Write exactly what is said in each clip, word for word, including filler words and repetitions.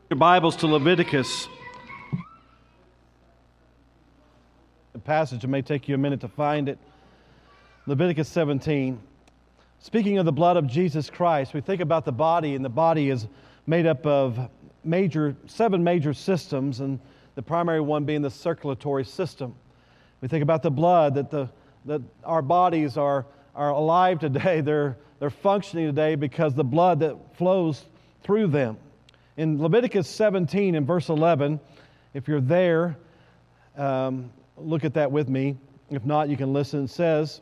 Your Bibles to Leviticus. The passage, it may take you a minute to find it. Leviticus seventeen. Speaking of the blood of Jesus Christ, we think about the body, and the body is made up of major, seven major systems, and the primary one being the circulatory system. We think about the blood, that the that our bodies are, are alive today. They're, they're functioning today because the blood that flows through them. In Leviticus seventeen and verse eleven, if you're there, um, look at that with me. If not, you can listen. It says,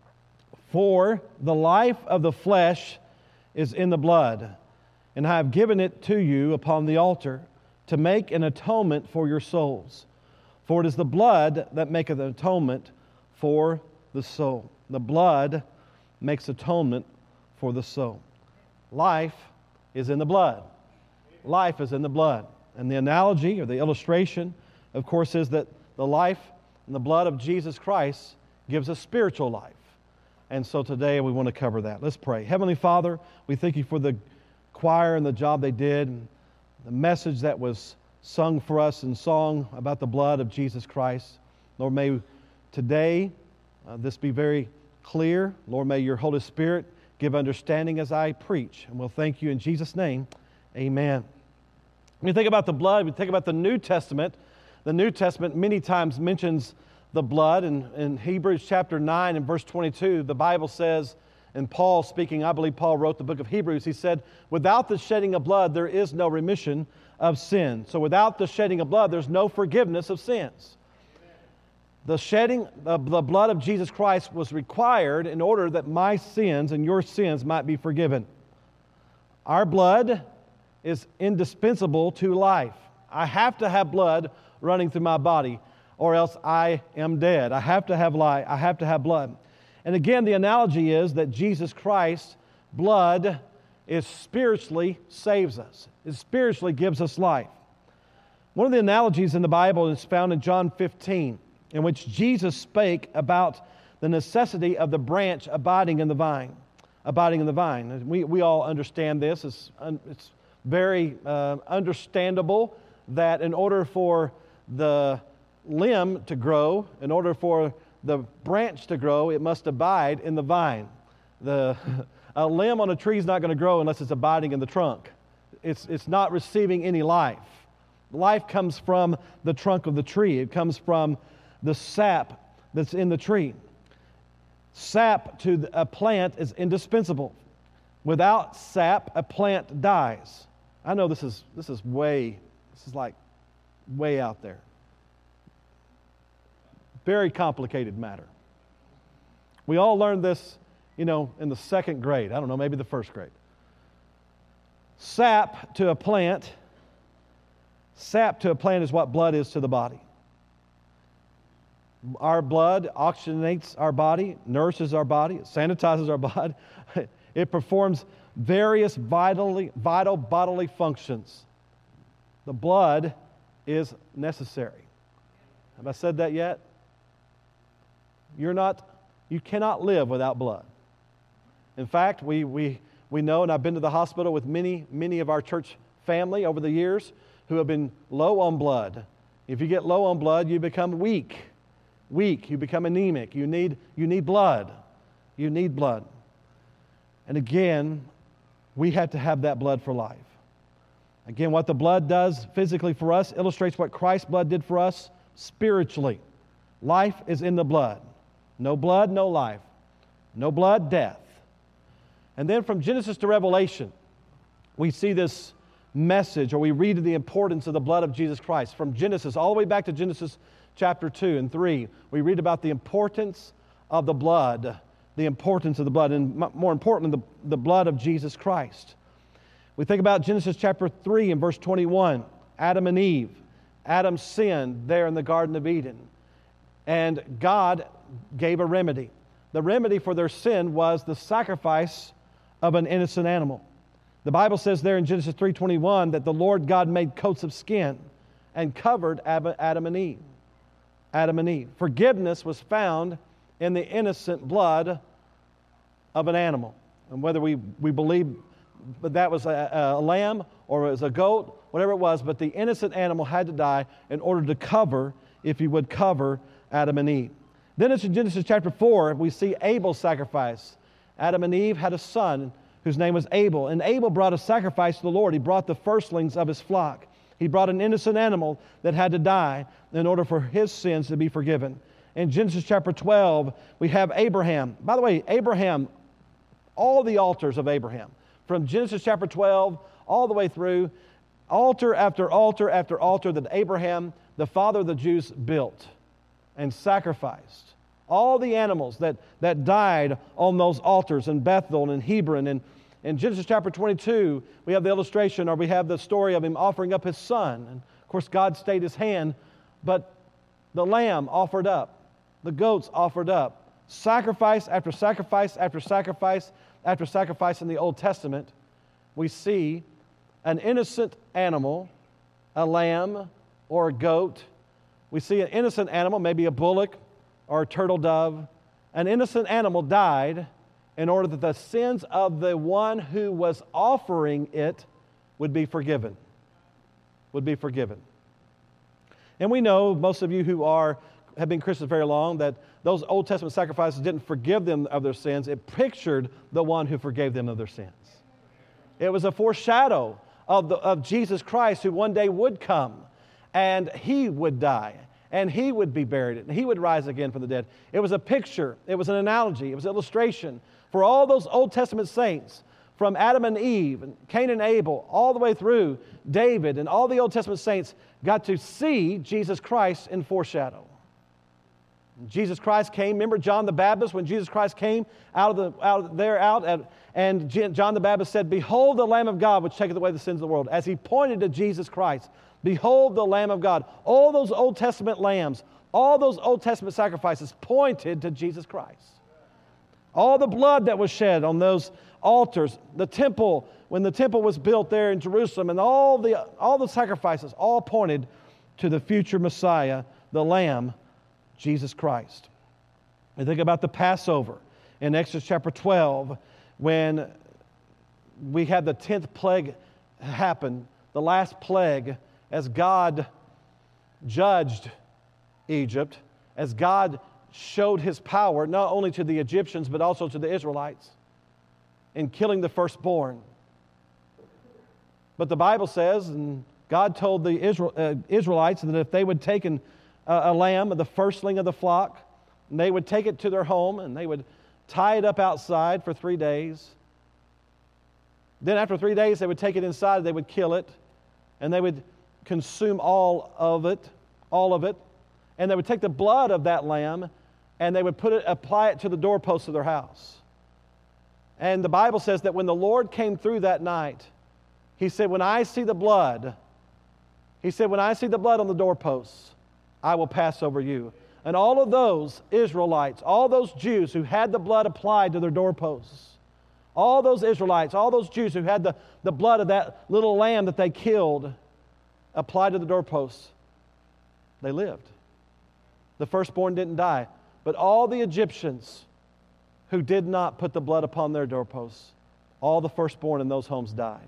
"For the life of the flesh is in the blood, and I have given it to you upon the altar to make an atonement for your souls. For it is the blood that maketh an atonement for the soul." The blood makes atonement for the soul. Life is in the blood. Life is in the blood. And the analogy or the illustration, of course, is that the life and the blood of Jesus Christ gives us spiritual life. And so today we want to cover that. Let's pray. Heavenly Father, we thank you for the choir and the job they did, and the message that was sung for us in song about the blood of Jesus Christ. Lord, may today uh, this be very clear. Lord, may your Holy Spirit give understanding as I preach. And we'll thank you in Jesus' name. Amen. When you think about the blood, we think about the New Testament. The New Testament many times mentions the blood. And in Hebrews chapter nine and verse twenty-two, the Bible says, and Paul speaking, I believe Paul wrote the book of Hebrews, he said, "Without the shedding of blood, there is no remission of sin." So without the shedding of blood, there's no forgiveness of sins. The shedding of the blood of Jesus Christ was required in order that my sins and your sins might be forgiven. Our blood is indispensable to life. I have to have blood running through my body, or else I am dead. I have to have life. I have to have blood. And again, the analogy is that Jesus Christ's blood is spiritually saves us. It spiritually gives us life. One of the analogies in the Bible is found in John fifteen, in which Jesus spake about the necessity of the branch abiding in the vine. Abiding in the vine. We, we all understand this. It's, it's very uh, understandable that in order for the limb to grow, in order for the branch to grow, it must abide in the vine. The, a limb on a tree is not going to grow unless it's abiding in the trunk. It's, it's not receiving any life. Life comes from the trunk of the tree. It comes from the sap that's in the tree. Sap to a plant is indispensable. Without sap, a plant dies. I know this is this is way, this is like way out there. Very complicated matter. We all learned this, you know, in the second grade. I don't know, maybe the first grade. Sap to a plant, sap to a plant is what blood is to the body. Our blood oxygenates our body, nourishes our body, it sanitizes our body. It performs various vitally, vital bodily functions. The blood is necessary. Have I said that yet? You're not, you cannot live without blood. In fact, we, we, we know, and I've been to the hospital with many, many of our church family over the years who have been low on blood. If you get low on blood, you become weak. Weak, you become anemic. You need, you need blood. You need blood. And again, we have to have that blood for life. Again, what the blood does physically for us illustrates what Christ's blood did for us spiritually. Life is in the blood. No blood, no life. No blood, death. And then from Genesis to Revelation, we see this message, or we read the importance of the blood of Jesus Christ. From Genesis all the way back to Genesis chapter two and three, we read about the importance of the blood, the importance of the blood, and more importantly, the, the blood of Jesus Christ. We think about Genesis chapter three and verse twenty-one, Adam and Eve. Adam sinned there in the Garden of Eden, and God gave a remedy. The remedy for their sin was the sacrifice of an innocent animal. The Bible says there in Genesis three twenty-one that the Lord God made coats of skin and covered Adam and Eve. Adam and Eve. Forgiveness was found in the innocent blood of an animal. And whether we, we believe but that was a, a lamb or it was a goat, whatever it was, but the innocent animal had to die in order to cover, if you would, cover Adam and Eve. Then it's in Genesis chapter four, we see Abel's sacrifice. Adam and Eve had a son whose name was Abel, and Abel brought a sacrifice to the Lord. He brought the firstlings of his flock. He brought an innocent animal that had to die in order for his sins to be forgiven. In Genesis chapter twelve, we have Abraham. By the way, Abraham, all the altars of Abraham, from Genesis chapter twelve all the way through, altar after altar after altar that Abraham, the father of the Jews, built and sacrificed. All the animals that, that died on those altars in Bethel and in Hebron. And in Genesis chapter twenty-two, we have the illustration, or we have the story of him offering up his son. And of course, God stayed his hand, but the lamb offered up, the goats offered up, sacrifice after sacrifice after sacrifice after sacrifice in the Old Testament. We see an innocent animal, a lamb or a goat. We see an innocent animal, maybe a bullock or a turtle dove. An innocent animal died in order that the sins of the one who was offering it would be forgiven. Would be forgiven. And we know, most of you who are have been Christians very long, that those Old Testament sacrifices didn't forgive them of their sins. It pictured the one who forgave them of their sins. It was a foreshadow of, the, of Jesus Christ, who one day would come and he would die and he would be buried and he would rise again from the dead. It was a picture. It was an analogy. It was an illustration for all those Old Testament saints, from Adam and Eve and Cain and Abel, all the way through David, and all the Old Testament saints got to see Jesus Christ in foreshadow. Jesus Christ came. Remember John the Baptist, when Jesus Christ came out of the out of there out at, and John the Baptist said, "Behold the Lamb of God, which taketh away the sins of the world." As he pointed to Jesus Christ, behold the Lamb of God. All those Old Testament lambs, all those Old Testament sacrifices pointed to Jesus Christ. All the blood that was shed on those altars, the temple, when the temple was built there in Jerusalem, and all the all the sacrifices all pointed to the future Messiah, the Lamb, Jesus Christ. And think about the Passover in Exodus chapter twelve, when we had the tenth plague happen, the last plague, as God judged Egypt, as God showed his power not only to the Egyptians but also to the Israelites in killing the firstborn. But the Bible says, and God told the Israel, uh, Israelites that if they would take an a lamb, the firstling of the flock, and they would take it to their home and they would tie it up outside for three days. Then after three days they would take it inside, they would kill it, and they would consume all of it, all of it, and they would take the blood of that lamb and they would put it, apply it to the doorposts of their house. And the Bible says that when the Lord came through that night, he said, when I see the blood, he said, when I see the blood on the doorposts, I will pass over you. And all of those Israelites, all those Jews who had the blood applied to their doorposts, all those Israelites, all those Jews who had the, the blood of that little lamb that they killed applied to the doorposts, they lived. The firstborn didn't die. But all the Egyptians who did not put the blood upon their doorposts, all the firstborn in those homes died.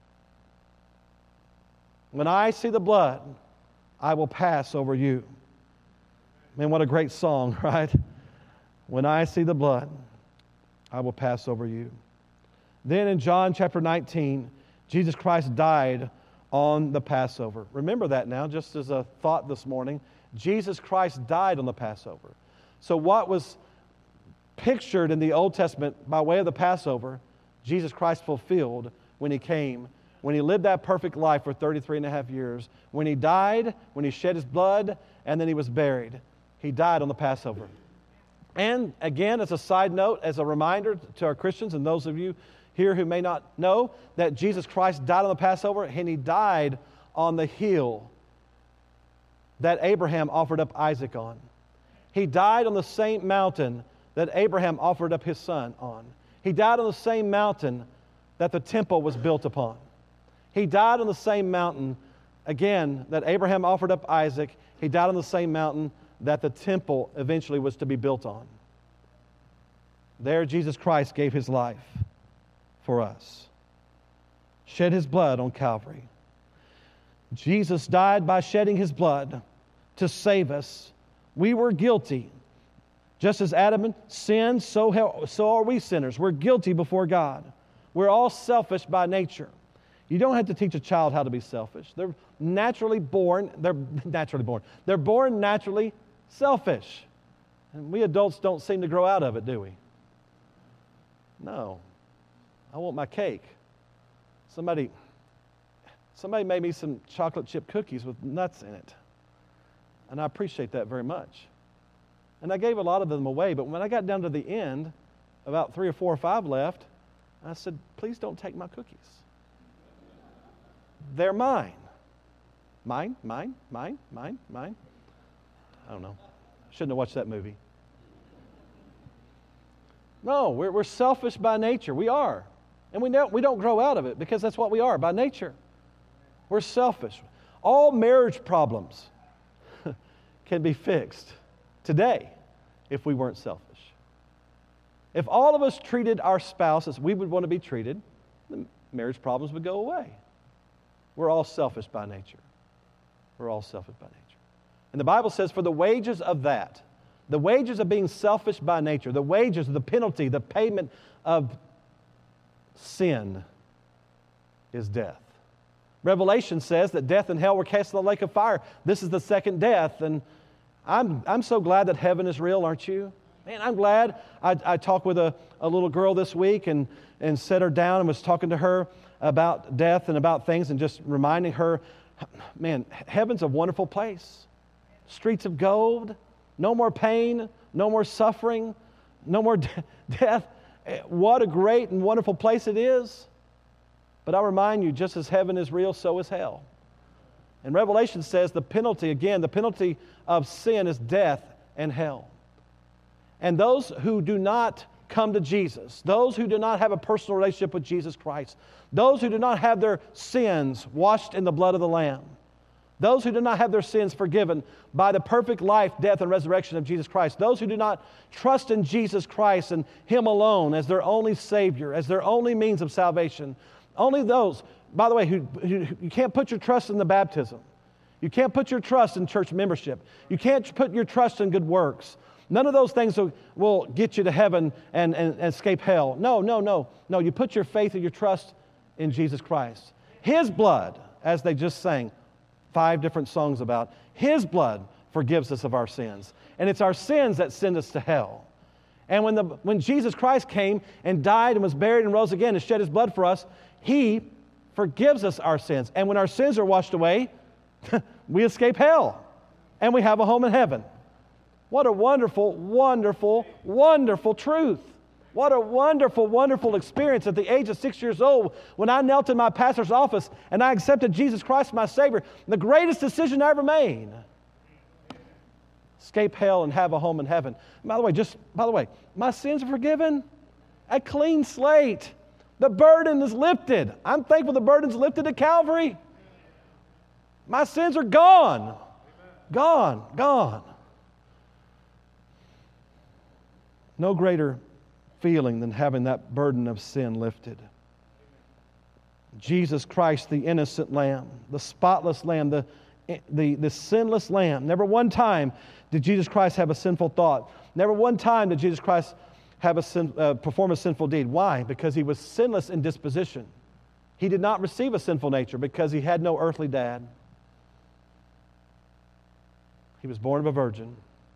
When I see the blood, I will pass over you. Man, what a great song, right? When I see the blood, I will pass over you. Then in John chapter nineteen, Jesus Christ died on the Passover. Remember that now, just as a thought this morning. Jesus Christ died on the Passover. So what was pictured in the Old Testament by way of the Passover, Jesus Christ fulfilled when he came, when he lived that perfect life for thirty-three and a half years, when he died, when he shed his blood, and then he was buried. He died on the Passover. And again, as a side note, as a reminder to our Christians and those of you here who may not know, that Jesus Christ died on the Passover, and he died on the hill that Abraham offered up Isaac on. He died on the same mountain that Abraham offered up his son on. He died on the same mountain that the temple was built upon. He died on the same mountain, again, that Abraham offered up Isaac. He died on the same mountain that the temple eventually was to be built on. There, Jesus Christ gave his life for us. shed His blood on Calvary. Jesus died by shedding His blood to save us. We were guilty. Just as Adam sinned, so, so are we sinners. We're guilty before God. We're all selfish by nature. You don't have to teach a child how to be selfish. They're naturally born, they're naturally born. They're born naturally selfish. And we adults don't seem to grow out of it, do we? No. I want my cake. Somebody, somebody made me some chocolate chip cookies with nuts in it. And I appreciate that very much. And I gave a lot of them away, but when I got down to the end, about three or four or five left, I said, please don't take my cookies. They're mine. Mine, mine, mine, mine, mine. I don't know. Shouldn't have watched that movie. No, we're, we're selfish by nature. We are. And we don't, we don't grow out of it because that's what we are by nature. We're selfish. All marriage problems can be fixed today if we weren't selfish. If all of us treated our spouse as we would want to be treated, the marriage problems would go away. We're all selfish by nature. We're all selfish by nature. And the Bible says, for the wages of that, the wages of being selfish by nature, the wages, the penalty, the payment of sin is death. Revelation says that death and hell were cast in the lake of fire. This is the second death. And I'm, I'm so glad that heaven is real, aren't you? Man, I'm glad. I, I talked with a, a little girl this week and, and set her down and was talking to her about death and about things and just reminding her, man, heaven's a wonderful place. Streets of gold, no more pain, no more suffering, no more de- death. What a great and wonderful place it is. But I remind you, just as heaven is real, so is hell. And Revelation says the penalty, again, the penalty of sin is death and hell. And those who do not come to Jesus, those who do not have a personal relationship with Jesus Christ, those who do not have their sins washed in the blood of the Lamb, those who do not have their sins forgiven by the perfect life, death, and resurrection of Jesus Christ, those who do not trust in Jesus Christ and Him alone as their only Savior, as their only means of salvation, only those, by the way, who, who you can't put your trust in the baptism. You can't put your trust in church membership. You can't put your trust in good works. None of those things will, will get you to heaven and, and, and escape hell. No, no, no. No, you put your faith and your trust in Jesus Christ. His blood, as they just sang five different songs about, His blood forgives us of our sins. And it's our sins that send us to hell. And when, the, when Jesus Christ came and died and was buried and rose again and shed His blood for us, He forgives us our sins. And when our sins are washed away, we escape hell. And we have a home in heaven. What a wonderful, wonderful, wonderful truth. What a wonderful, wonderful experience at the age of six years old when I knelt in my pastor's office and I accepted Jesus Christ, my Savior. The greatest decision I ever made. Escape hell and have a home in heaven. By the way, just by the way, my sins are forgiven. A clean slate. The burden is lifted. I'm thankful the burden's lifted at Calvary. My sins are gone. Gone, gone. No greater feeling than having that burden of sin lifted. Jesus Christ, the innocent Lamb, the spotless Lamb, the, the, the sinless Lamb. Never one time did Jesus Christ have a sinful thought. Never one time did Jesus Christ have a sin, uh, perform a sinful deed. Why? Because He was sinless in disposition. He did not receive a sinful nature because He had no earthly dad. He was born of a virgin.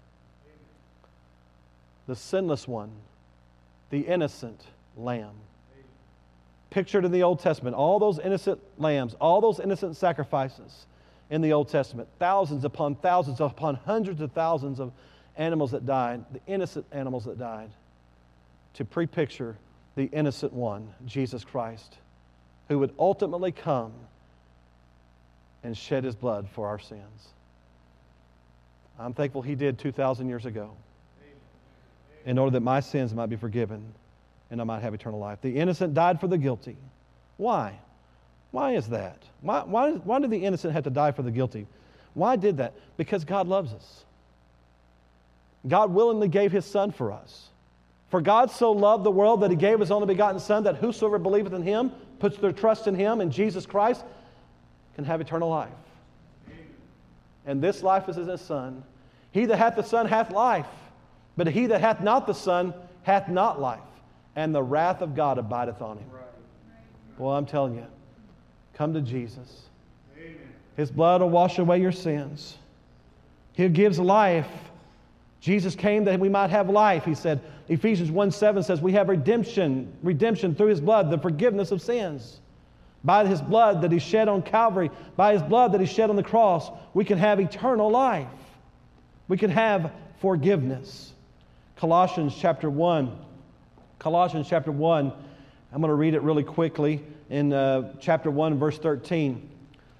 The sinless one, the innocent lamb. Pictured in the Old Testament, all those innocent lambs, all those innocent sacrifices in the Old Testament, thousands upon thousands upon hundreds of thousands of animals that died, the innocent animals that died, to pre-picture the innocent one, Jesus Christ, who would ultimately come and shed His blood for our sins. I'm thankful He did two thousand years ago in order that my sins might be forgiven and I might have eternal life. The innocent died for the guilty. Why? Why is that? Why, why, why did the innocent have to die for the guilty? Why did that? Because God loves us. God willingly gave His Son for us. For God so loved the world that He gave His only begotten Son, that whosoever believeth in Him puts their trust in Him, in Jesus Christ, can have eternal life. And this life is in His Son. He that hath the Son hath life, but he that hath not the Son hath not life, and the wrath of God abideth on him. Boy, I'm telling you, come to Jesus. His blood will wash away your sins. He gives life. Jesus came that we might have life. He said, Ephesians one seven says, we have redemption, redemption through His blood, the forgiveness of sins. By His blood that He shed on Calvary, by His blood that He shed on the cross, we can have eternal life. We can have forgiveness. Colossians chapter one. Colossians chapter one. I'm going to read it really quickly in uh, chapter one, verse thirteen.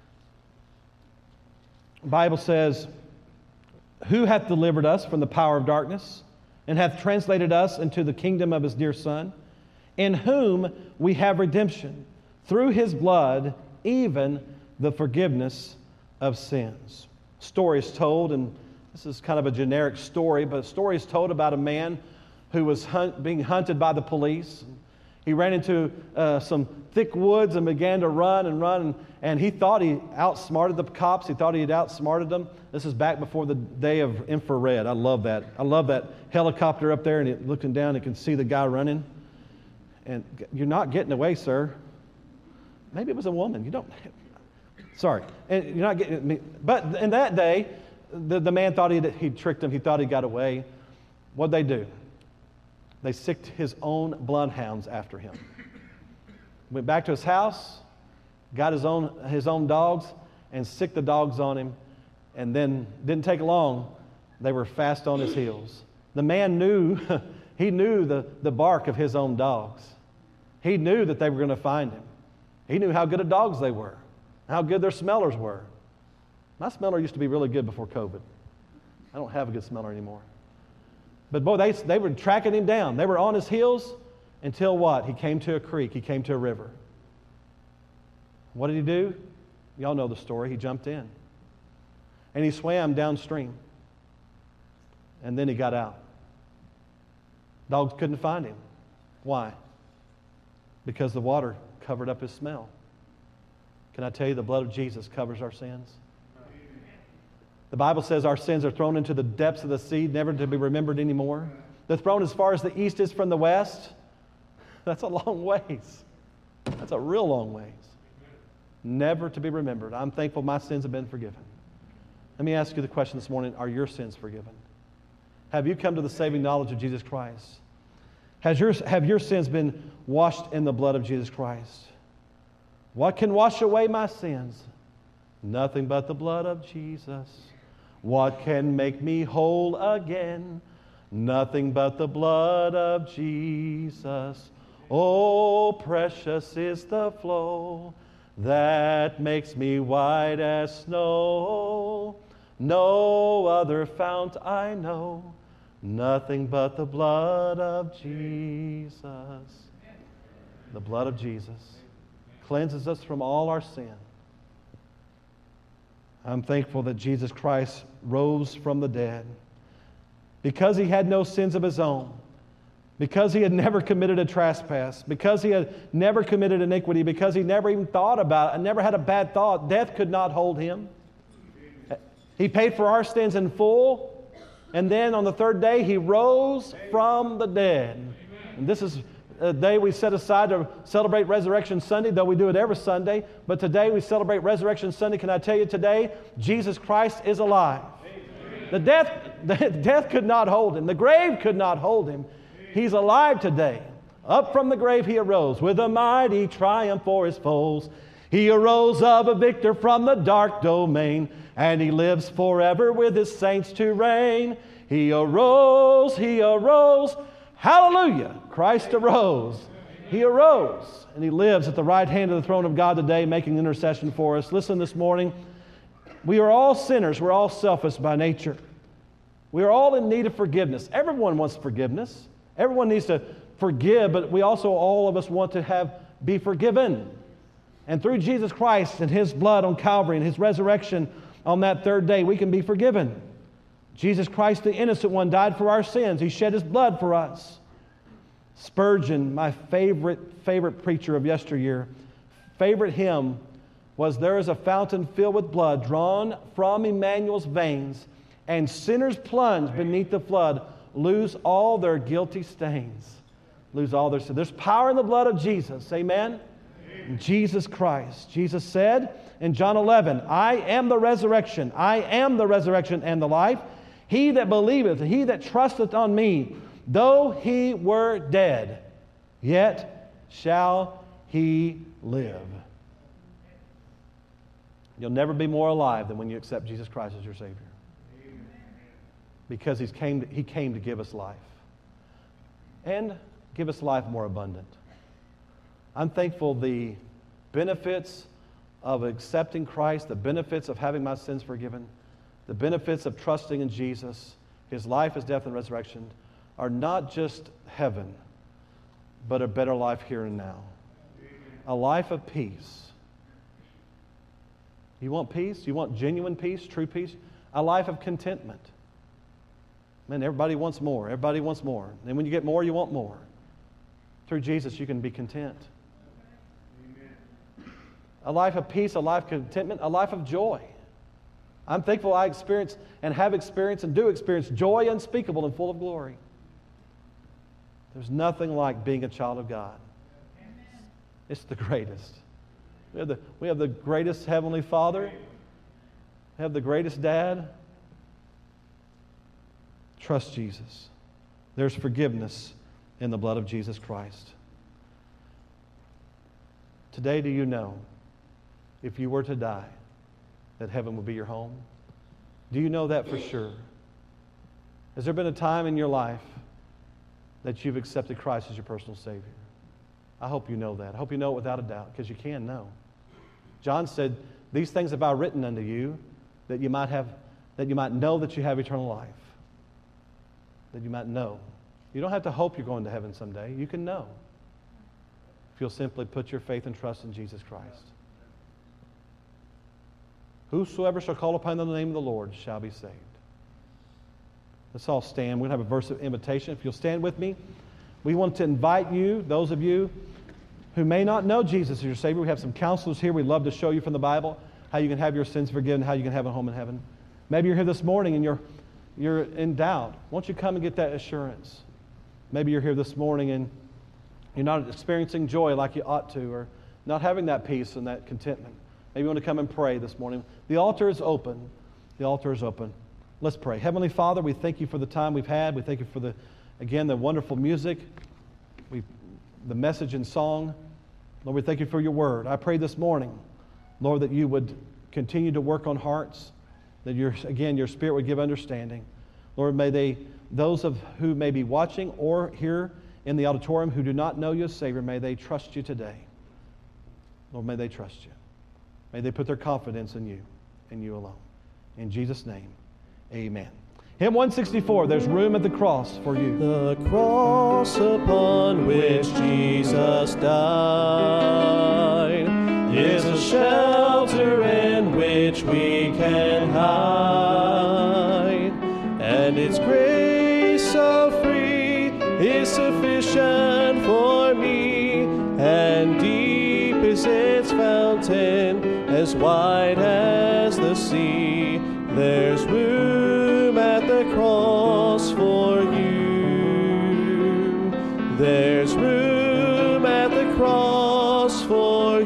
The Bible says, who hath delivered us from the power of darkness, and hath translated us into the kingdom of His dear Son, in whom we have redemption, through His blood, even the forgiveness of sins. Story is told, and this is kind of a generic story, but a story is told about a man who was hunt, being hunted by the police. He ran into uh, some thick woods and began to run and run, and, and he thought he outsmarted the cops. He thought he had outsmarted them. This is back before the day of infrared. I love that. I love that helicopter up there, and it, looking down, you can see the guy running. And you're not getting away, sir. Maybe it was a woman. You don't. Sorry. And you're not getting. But in that day, the, the man thought he'd, he'd tricked him. He thought he got away. What'd they do? They sicked his own bloodhounds after him. Went back to his house, got his own his own dogs, and sicked the dogs on him. And then didn't take long, they were fast on his heels. The man knew, he knew the, the bark of his own dogs. He knew that they were going to find him. He knew how good of dogs they were, how good their smellers were. My smeller used to be really good before COVID. I don't have a good smeller anymore. But boy, they, they were tracking him down. They were on his heels until what? He came to a creek. He came to a river. What did he do? Y'all know the story. He jumped in. And he swam downstream. And then he got out. Dogs couldn't find him. Why? Because the water covered up his smell. Can I tell you, the blood of Jesus covers our sins? The Bible says our sins are thrown into the depths of the sea, never to be remembered anymore. They're thrown as far as the east is from the west. That's a long ways. That's a real long ways. Never to be remembered. I'm thankful my sins have been forgiven. Let me ask you the question this morning, are your sins forgiven? Have you come to the saving knowledge of Jesus Christ? Has your, have your sins been washed in the blood of Jesus Christ? What can wash away my sins? Nothing but the blood of Jesus. What can make me whole again? Nothing but the blood of Jesus. Oh, precious is the flow that makes me white as snow. No other fount I know. Nothing but the blood of Jesus. The blood of Jesus cleanses us from all our sin. I'm thankful that Jesus Christ rose from the dead. Because He had no sins of His own, because He had never committed a trespass, because He had never committed iniquity, because He never even thought about it and never had a bad thought, death could not hold Him. He paid for our sins in full, and then on the third day He rose from the dead. And this is a day we set aside to celebrate Resurrection Sunday, though we do it every Sunday. But today we celebrate Resurrection Sunday. Can I tell you today, Jesus Christ is alive. Amen. The death, the death could not hold Him. The grave could not hold Him. He's alive today. Up from the grave He arose with a mighty triumph for His foes. He arose of a victor from the dark domain, and He lives forever with His saints to reign. He arose, He arose. Hallelujah! Christ arose. He arose, and He lives at the right hand of the throne of God today, making intercession for us. Listen this morning. We are all sinners. We're all selfish by nature. We are all in need of forgiveness. Everyone wants forgiveness. Everyone needs to forgive, but we also, all of us, want to have be forgiven. And through Jesus Christ and His blood on Calvary and His resurrection on that third day, we can be forgiven. Jesus Christ, the innocent one, died for our sins. He shed His blood for us. Spurgeon, my favorite, favorite preacher of yesteryear, favorite hymn was, "There is a fountain filled with blood drawn from Emmanuel's veins, and sinners plunge beneath the flood, lose all their guilty stains." Lose all their sins. There's power in the blood of Jesus. Amen? Amen. Jesus Christ. Jesus said in John eleven, "I am the resurrection. I am the resurrection and the life. He that believeth, he that trusteth on me, though he were dead, yet shall he live." You'll never be more alive than when you accept Jesus Christ as your Savior. Because He's came to, He came to give us life. And give us life more abundant. I'm thankful the benefits of accepting Christ, the benefits of having my sins forgiven, the benefits of trusting in Jesus, His life, His death, and resurrection, are not just heaven, but a better life here and now. A life of peace. You want peace? You want genuine peace, true peace? A life of contentment. Man, everybody wants more. Everybody wants more. And when you get more, you want more. Through Jesus, you can be content. Amen. A life of peace, a life of contentment, a life of joy. I'm thankful I experience and have experienced and do experience joy unspeakable and full of glory. There's nothing like being a child of God. Amen. It's the greatest. We have the, we have the greatest Heavenly Father. We have the greatest Dad. Trust Jesus. There's forgiveness in the blood of Jesus Christ. Today, do you know, if you were to die, that heaven would be your home? Do you know that for sure? Has there been a time in your life that you've accepted Christ as your personal Savior? I hope you know that. I hope you know it without a doubt, because you can know. John said, "These things have I written unto you, that you might have, that you might know that you have eternal life." That you might know. You don't have to hope you're going to heaven someday. You can know if you'll simply put your faith and trust in Jesus Christ. "Whosoever shall call upon the name of the Lord shall be saved." Let's all stand. We're going to have a verse of invitation. If you'll stand with me, we want to invite you, those of you who may not know Jesus as your Savior. We have some counselors here. We'd love to show you from the Bible how you can have your sins forgiven, how you can have a home in heaven. Maybe you're here this morning and you're you're in doubt. Won't you come and get that assurance? Maybe you're here this morning and you're not experiencing joy like you ought to, or not having that peace and that contentment. Maybe you want to come and pray this morning. The altar is open. The altar is open. Let's pray. Heavenly Father, we thank you for the time we've had. We thank you for, the, again, the wonderful music, we, the message and song. Lord, we thank you for your word. I pray this morning, Lord, that you would continue to work on hearts, that your, again, your Spirit would give understanding. Lord, may they, those of who may be watching or here in the auditorium who do not know you as Savior, may they trust you today. Lord, may they trust you. May they put their confidence in you and you alone. In Jesus' name, amen. Hymn one sixty-four, "There's Room at the Cross for You." The cross upon which Jesus died is a shelter in which we can hide, and its grace so free is sufficient for me, and deep is its fountain, as wide as the sea. There's room at the cross for you. There's room at the cross for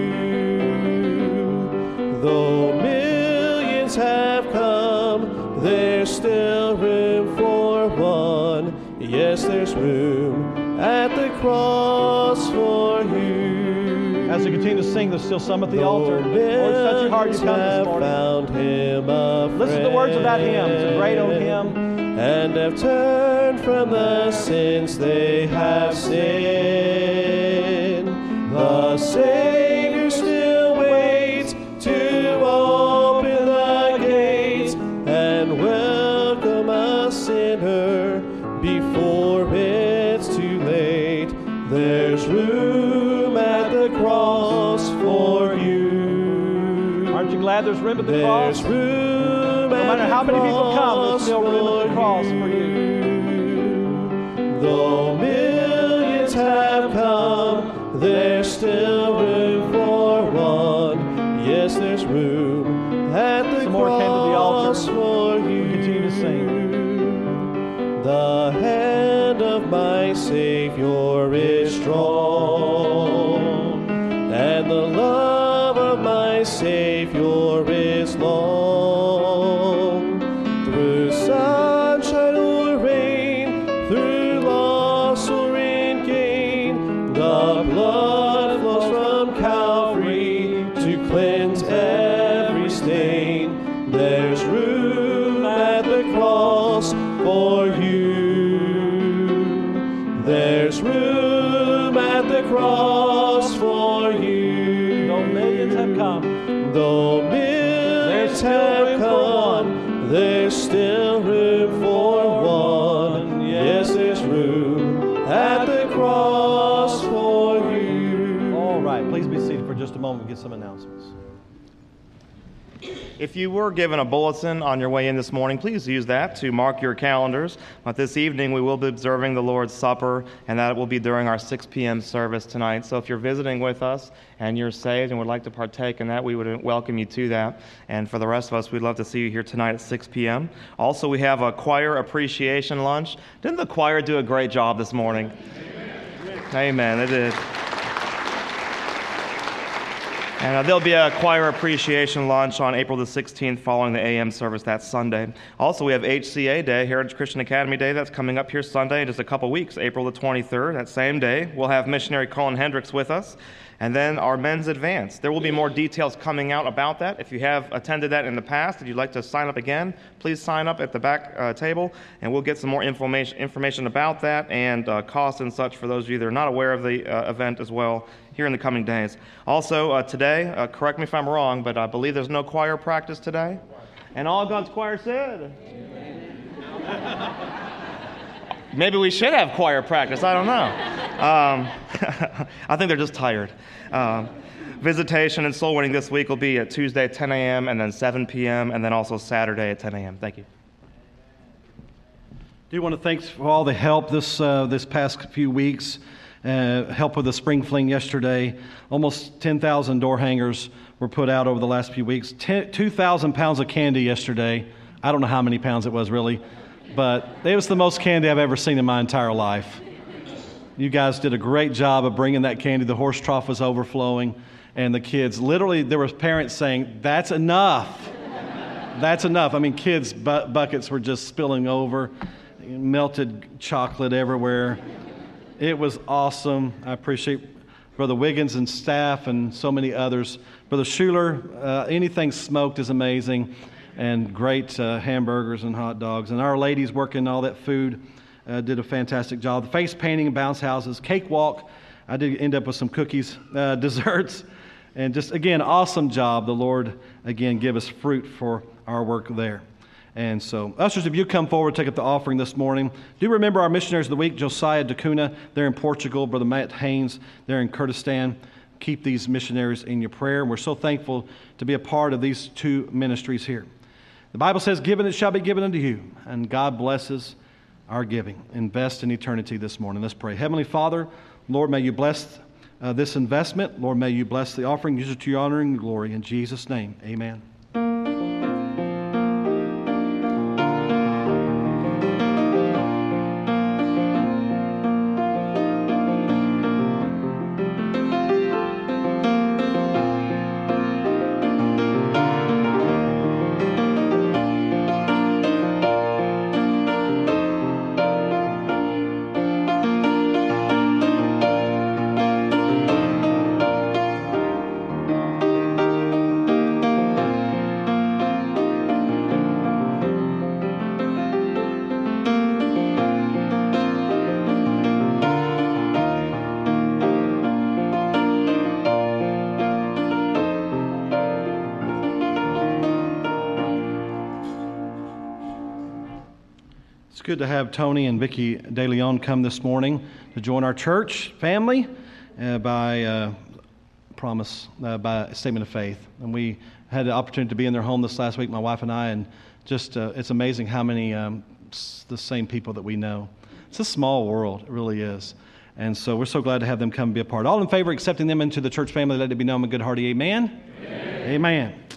you. Though millions have come, there's still room for one. Yes, there's room at the cross for you. As we continue to sing, there's still some at the altar. Lord, touch your heart, you come this morning. Listen to the words of that hymn. It's a great old hymn. And have turned from the sins they have sinned. The Savior still waits to open the gates and welcome a sinner before it's too late. There's room at the cross for you. Aren't you glad there's room at the There's cross? room no matter how many people come, there's still room at the cross for you. Though millions have come, there's still room for room at the Some more came to the cross altar. for you. We'll continue to sing. The hand of my Savior is strong, and the love of my Savior is long. Through sunshine or rain, through loss or in gain, the blood flows from Calvary to cleanse every stain. There's room at the cross for you. There's room at the cross for you. Though millions have come, Though millions have come, there's still room for one. Yes, there's room at the cross for you. all right, please be seated for just a moment and get some announcements. If you were given a bulletin on your way in this morning, please use that to mark your calendars. But this evening we will be observing the Lord's Supper, and that will be during our six p.m. service tonight. So if you're visiting with us and you're saved and would like to partake in that, we would welcome you to that. And for the rest of us, we'd love to see you here tonight at six p.m. Also, we have a choir appreciation lunch. Didn't the choir do a great job this morning? Amen, Amen they did. And uh, there'll be a choir appreciation lunch on April the sixteenth following the A M service that Sunday. Also, we have H C A Day, Heritage Christian Academy Day, that's coming up here Sunday in just a couple weeks, April the twenty-third. That same day, we'll have missionary Colin Hendricks with us. And then our Men's Advance. There will be more details coming out about that. If you have attended that in the past and you'd like to sign up again, please sign up at the back uh, table, and we'll get some more information information about that and uh, costs and such for those of you that are not aware of the uh, event as well here in the coming days. Also, uh, today, uh, correct me if I'm wrong, but I believe there's no choir practice today. And all God's choir said. Maybe we should have choir practice. I don't know. Um, I think they're just tired. Um, visitation and soul winning this week will be at Tuesday at ten a.m. and then seven p.m. and then also Saturday at ten a.m. Thank you. Do want to thanks for all the help this uh, this past few weeks. Uh, help with the spring fling yesterday. Almost ten thousand door hangers were put out over the last few weeks. two thousand pounds of candy yesterday. I don't know how many pounds it was really, but it was the most candy I've ever seen in my entire life. You guys did a great job of bringing that candy. The horse trough was overflowing, and the kids, literally, there were parents saying, "That's enough. That's enough." I mean, kids' bu- buckets were just spilling over, melted chocolate everywhere. It was awesome. I appreciate Brother Wiggins and staff and so many others. Brother Schuler, uh, anything smoked is amazing, and great uh, hamburgers and hot dogs. And our ladies working all that food uh, did a fantastic job. The face painting and bounce houses, cake walk. I did end up with some cookies, uh, desserts, and just, again, awesome job. The Lord, again, give us fruit for our work there. And so, ushers, if you come forward, take up the offering this morning. Do remember our missionaries of the week, Josiah Dacuna, they're in Portugal. Brother Matt Haynes, they're in Kurdistan. Keep these missionaries in your prayer. And we're so thankful to be a part of these two ministries here. The Bible says, "Given it shall be given unto you." And God blesses our giving. Invest in eternity this morning. Let's pray. Heavenly Father, Lord, may you bless uh, this investment. Lord, may you bless the offering. Use it to your honor and glory. In Jesus' name, amen. It's good to have Tony and Vicki De Leon come this morning to join our church family uh, by uh, promise, uh, by a statement of faith. And we had the opportunity to be in their home this last week, my wife and I, and just uh, it's amazing how many um, s- the same people that we know. It's a small world, it really is. And so we're so glad to have them come and be a part. All in favor of accepting them into the church family, let it be known with good hearty amen. Amen. Amen.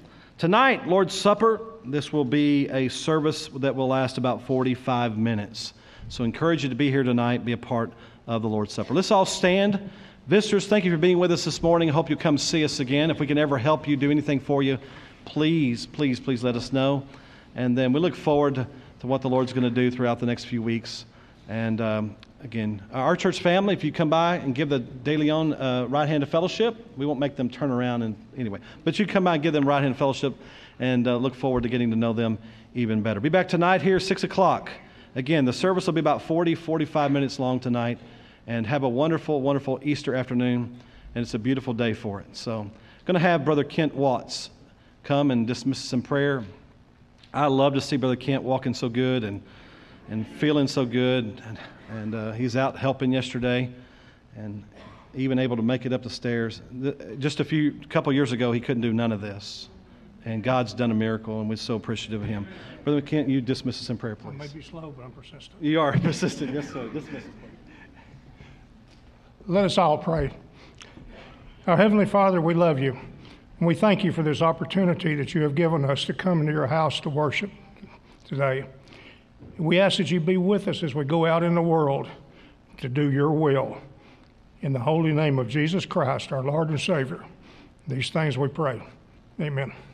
Tonight, Lord's Supper, this will be a service that will last about forty-five minutes. So I encourage you to be here tonight, be a part of the Lord's Supper. Let's all stand. Visitors, thank you for being with us this morning. I hope you'll come see us again. If we can ever help you, do anything for you, please, please, please let us know. And then we look forward to, to what the Lord's going to do throughout the next few weeks. And um, again, our church family, if you come by and give the De Leon uh, right hand of fellowship, we won't make them turn around and anyway. But you come by and give them right hand of fellowship, and uh, look forward to getting to know them even better. Be back tonight here, six o'clock. Again, the service will be about forty, forty-five minutes long tonight. And have a wonderful, wonderful Easter afternoon. And it's a beautiful day for it. So I'm going to have Brother Kent Watts come and dismiss us in prayer. I love to see Brother Kent walking so good and and feeling so good. And, and uh, he's out helping yesterday and even able to make it up the stairs. The, just a few couple years ago, he couldn't do none of this. And God's done a miracle, and we're so appreciative of him. Brother Kent, you dismiss us in prayer, please. I may be slow, but I'm persistent. You are persistent. Yes, sir. Dismiss us, please. Let us all pray. Our Heavenly Father, we love you, and we thank you for this opportunity that you have given us to come into your house to worship today. We ask that you be with us as we go out in the world to do your will. In the holy name of Jesus Christ, our Lord and Savior, these things we pray. Amen.